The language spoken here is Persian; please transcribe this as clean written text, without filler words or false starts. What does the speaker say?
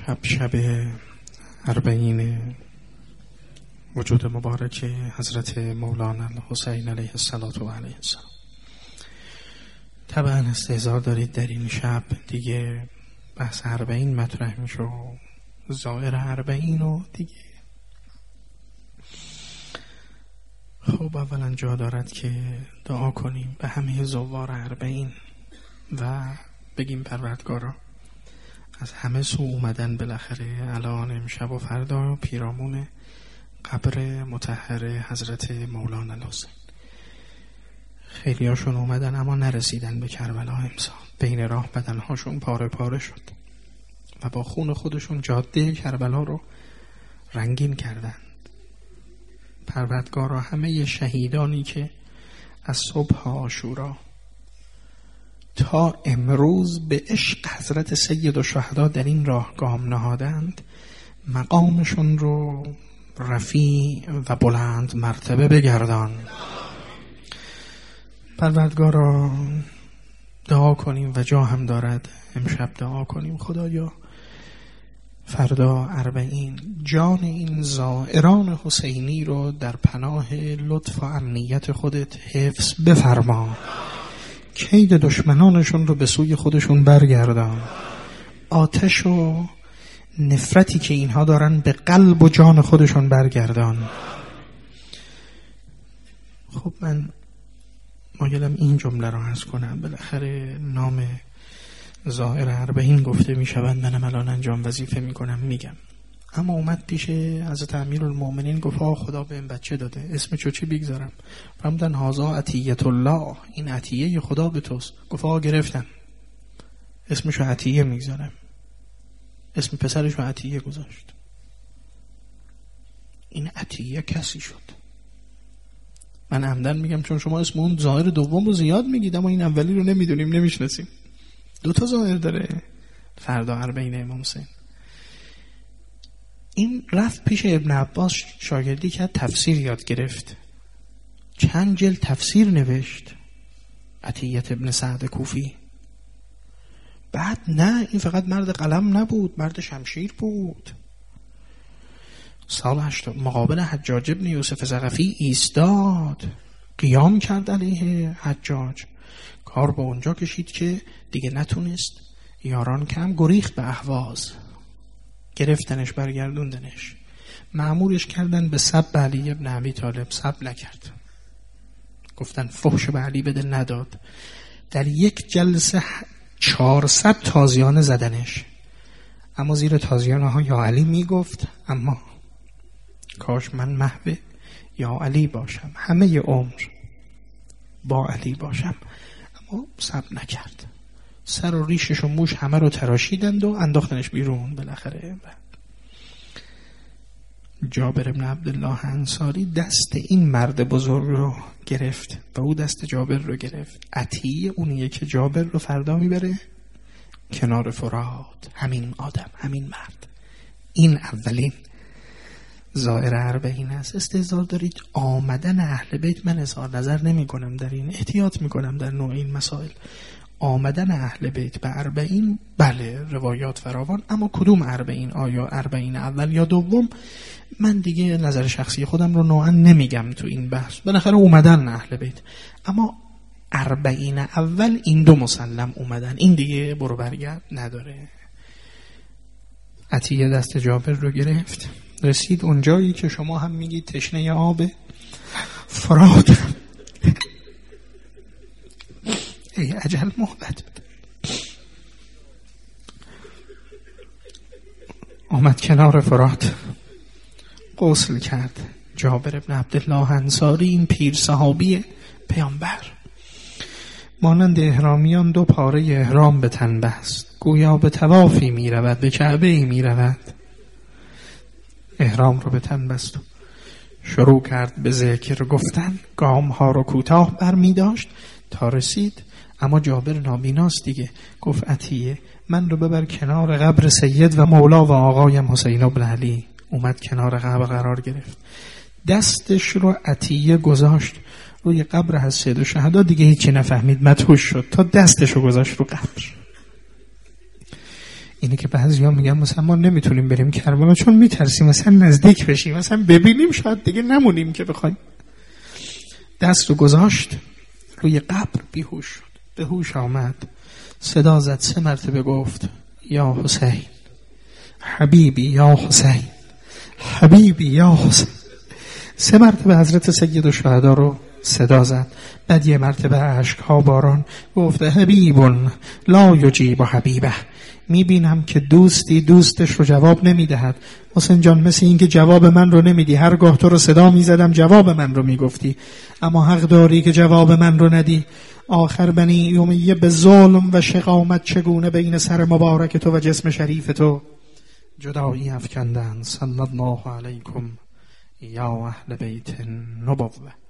امشب شب 40 وجود مبارک حضرت مولانا الحسین علیه السلام و علیه السلام. طبعا استحضار دارید در این شب دیگه بحث 40 مطرح میشه و ظاهر 40 و دیگه خب اولا جا دارد که دعا کنیم به همه زوار 40 و بگیم پروردگارا از همه سو اومدن بالاخره الان امشب و فردا پیرامون قبر مطهر حضرت مولانا الحسین. خیلی هاشون اومدن اما نرسیدن به کربلا امسال. بین راه بدنهاشون پاره پاره شد و با خون خودشون جاده کربلا رو رنگین کردند. پروردگارا همه شهیدانی که از صبح عاشورا تا امروز به عشق حضرت سید الشهدا در این راه گام نهادند، مقامشون رو رفیع و بلند مرتبه بگردان. پروردگارا دعا کنیم و جا هم دارد امشب دعا کنیم خدایا فردا 40 جان این زائران حسینی رو در پناه لطف و امنیت خودت حفظ بفرما. کید دشمنانشون رو به سوی خودشون برگردان. آتش و نفرتی که اینها دارن به قلب و جان خودشون برگردان. خب من مایلم این جمله رو عرض کنم. بالاخره نام ظاهر 40 گفته می شود، منم الان انجام وظیفه می کنم میگم. اما اومد پیش حضرت امیرالمومنین گفت خدا به این بچه داده، اسمشو چی بگذارم؟ فرمودن هازا عطیت الله، این عطیه خدا به توست. گفت گرفتم، اسمشو عطیه میگذارم. اسم پسرشو عطیه گذاشت. این عطیه کسی شد. من عمدن میگم چون شما اسم اون ظاهر دوم رو زیاد میگید اما این اولی رو نمیدونیم، نمیشناسیم. 2 ظاهر داره فردا 40 امام حسین. این رفت پیش ابن عباس شاگردی کرد، تفسیر یاد گرفت، چند جلد تفسیر نوشت، عطیت ابن سعد کوفی. بعد نه، این فقط مرد قلم نبود، مرد شمشیر بود. سال 80 مقابل حجاج ابن یوسف ثقفی ایستاد، قیام کرد علیه حجاج. کار به اونجا کشید که دیگه نتونست، یاران کم گریخت به اهواز، گرفتنش برگردوندنش، مأمورش کردن به سب علی ابن ابی طالب، سب نکرد، گفتن فحش به علی بده، نداد. در یک جلسه 400 تازیانه زدنش، اما زیر تازیانه ها یا علی میگفت اما کاش من محو یا علی باشم، همه عمر با علی باشم، اما سب نکرد. سر و ریشش و موش همه رو تراشیدند و انداختنش بیرون. بالاخره جابر بن عبدالله انصاری دست این مرد بزرگ رو گرفت و او دست جابر رو گرفت. عطیه اونیه که جابر رو فردا میبره کنار فرات. همین آدم، همین مرد. این اولین ظاهر 40 است. استحضار دارید آمدن اهل بیت، من اظهار نظر نمی کنم در این، احتیاط می کنم در نوع این مسائل. آمدن اهل بیت به 40 بله روایات فراوان، اما کدوم 40 آیا 40 اول یا دوم من دیگه نظر شخصی خودم رو نوعا نمیگم تو این بحث. بالاخره اومدن اهل بیت، اما 40 اول این 2 مسلم اومدن، این دیگه برو برگرد نداره. عطیه دست جابر رو گرفت، رسید اونجایی که شما هم میگید تشنه آب فرات. ای عجل مهلت بده. آمد کنار فرات، غسل کرد. جابر ابن عبدالله انصاری، این پیر صحابی پیامبر، مانند احرامیان 2 پاره احرام به تن بست، گویا به طوافی می رود، به کعبه‌ای می رود. احرام رو به تن بست و شروع کرد به ذکر گفتن. گام ها رو کوتاه بر می داشت تا رسید، اما جابر نابیناست دیگه. گفت عطیه من رو ببر کنار قبر سید و مولا و آقایم حسین بن علی. اومد کنار قبر قرار گرفت، دستش رو عطیه گذاشت روی قبر از سید الشهدا. دیگه هیچی نفهمید، مدهوش شد تا دستش رو گذاشت رو قبر. اینه که بعضیا میگن مثلا ما نمیتونیم بریم کربلا چون میترسیم مثلا نزدیک بشیم، مثلا ببینیم شاید دیگه نمونیم که بخوایم. دست رو گذاشت روی قبر، بیهوش شد. به هوش آمد، صدا زد، 3 مرتبه گفت یا حسین، حبیبی یا حسین، حبیبی یا حسین. 3 مرتبه حضرت سید الشهدا رو صدا زد. بعد 1 مرتبه اشک‌ها باران، گفت حبیب لا یجیب حبیبه. میبینم که دوستی دوستش رو جواب نمیدهد. حسین جان مثل این که جواب من رو نمیدی، هرگاه تو رو صدا میزدم جواب من رو میگفتی، اما حق داری که جواب من رو ندی. آخر بنی امیه به ظلم و شقامت چگونه بین سر مبارک تو و جسم شریف تو جدایی افکندند. صلی الله علیکم یا اهل بیت النبوة.